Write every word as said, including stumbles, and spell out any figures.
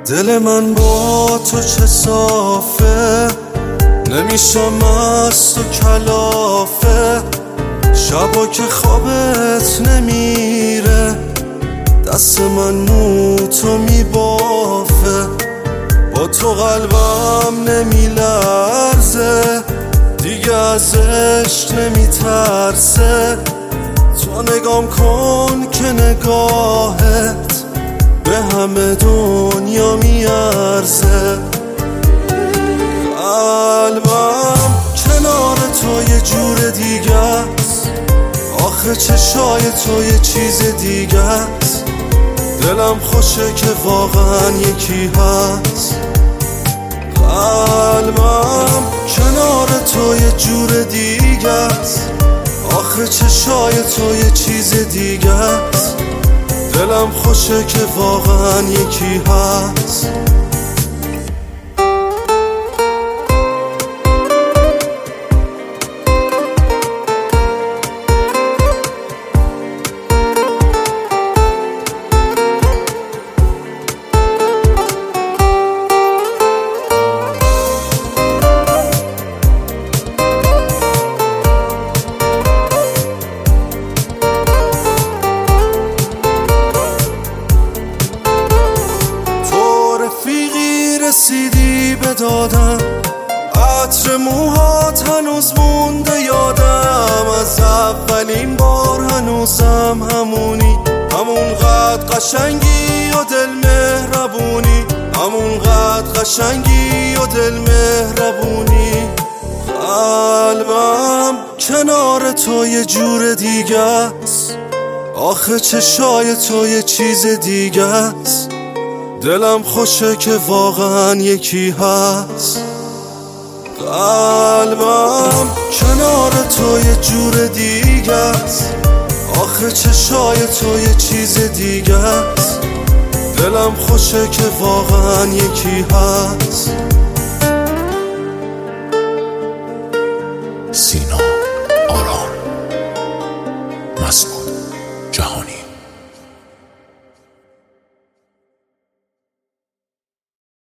دل من با تو چه صافه، نمیشم مست و کلافه. شبا که خوابت نمیره، دست من مو تو میبافه. با تو قلبم نمیلرزه، دیگه از عشق نمیترسه. تو نگام کن که نگاهت به همه دنیا میارزه. قلبم کنار تو یه جور دیگه است، آخه چشای تو یه چیز دیگه است. دلم خوشه که واقعا یکی هست. قلبم کنار تو یه جور دیگه است، آخه چشای تو یه چیز دیگه است. دلم خوشه که واقعا یکی هست. رسیدی به دادم، عطر موهات هنوز مونده یادم. از اولین بار هنوزم همونی، همونقدر قشنگی و دل مهربونی، همونقدر قشنگی و دل مهربونی. قلبم کنار تو یه جور دیگه است، آخه چشای تو یه چیز دیگه است. دلم خوشه که واقعا یکی هست. قلبم کنار تو یه جور دیگه است، آخه چشای تو یه چیز دیگه است. دلم خوشه که واقعا یکی هست. سینا آرام مسئول